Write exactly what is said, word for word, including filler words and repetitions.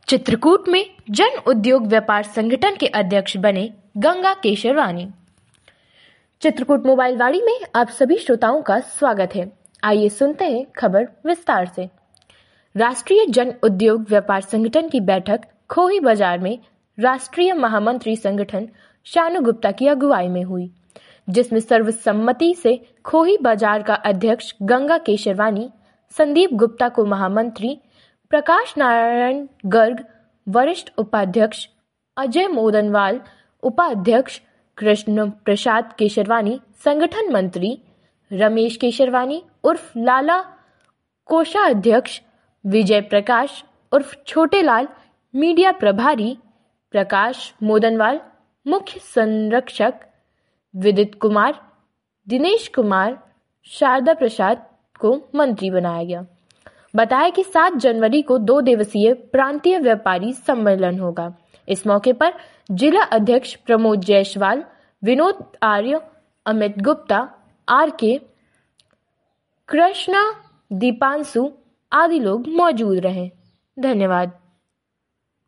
चित्रकूट में जन उद्योग व्यापार संगठन के अध्यक्ष बने गंगा केशरवानी। चित्रकूट मोबाइल वाणी में आप सभी श्रोताओं का स्वागत है। आइए सुनते हैं खबर विस्तार से। राष्ट्रीय जन उद्योग व्यापार संगठन की बैठक खोही बाजार में राष्ट्रीय महामंत्री संगठन शानू गुप्ता की अगुवाई में हुई, जिसमें सर्वसम्मति से खोही बाजार का अध्यक्ष गंगा केशरवानी, संदीप गुप्ता को महामंत्री, प्रकाश नारायण गर्ग वरिष्ठ उपाध्यक्ष, अजय मोदनवाल उपाध्यक्ष, कृष्ण प्रसाद केशरवानी संगठन मंत्री, रमेश केशरवानी उर्फ लाला कोषाध्यक्ष, विजय प्रकाश उर्फ छोटे लाल मीडिया प्रभारी, प्रकाश मोदनवाल मुख्य संरक्षक, विदित कुमार, दिनेश कुमार, शारदा प्रसाद को मंत्री बनाया गया। बताया कि सात जनवरी को दो दिवसीय प्रांतीय व्यापारी सम्मेलन होगा। इस मौके पर जिला अध्यक्ष प्रमोद जायसवाल, विनोद आर्य, अमित गुप्ता, आर के, कृष्णा, दीपांशु आदि लोग मौजूद रहे। धन्यवाद।